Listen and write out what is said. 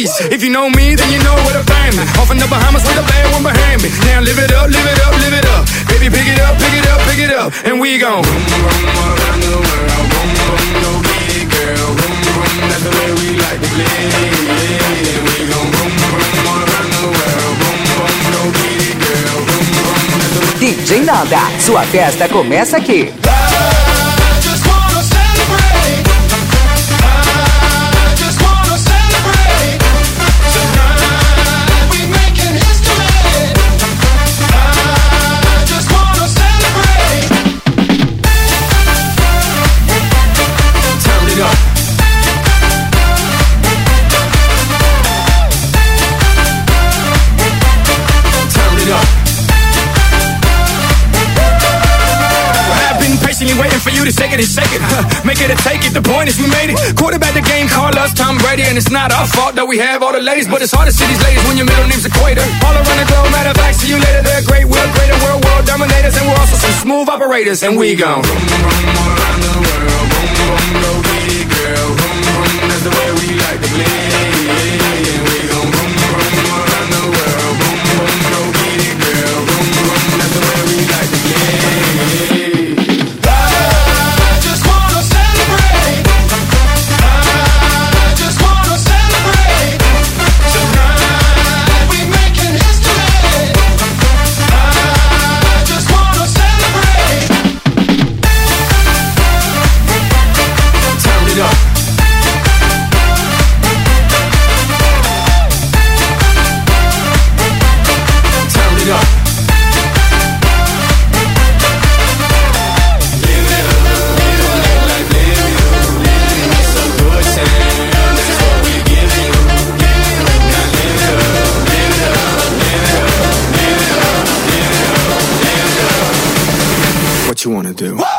please. If you know me, then you know what I'm family. Off in the Bahamas with a bad one behind me. Now live it up, live it up, live it up. Baby, pick it up, pick it up, pick it up. And we gon' boom, boom, all around the world. Boom, boom, go get it, girl. Boom, boom, that's the way we like to play. We gon' boom, boom, all around the world. Boom, boom, go get it, girl. Boom, boom, that's the way. DJ Nanda, sua festa começa aqui. Waiting for you to shake it and shake it, make it or take it. The point is we made it. Quarterback the game, call us Tom Brady, and it's not our fault that we have all the ladies, but it's hard to see these ladies when your middle name's Equator. All around the globe, matter of fact, see you later. They're great, we're greater, we're world dominators, and we're also some smooth operators, and we gon' boom, boom, all around the world. Boom, boom, go get it, girl. Boom, boom, that's the way we like to play. We gon' boom, boom, all around the world. Boom, boom, go get it, girl. Boom, boom, that's the way we like to play. What you wanna do?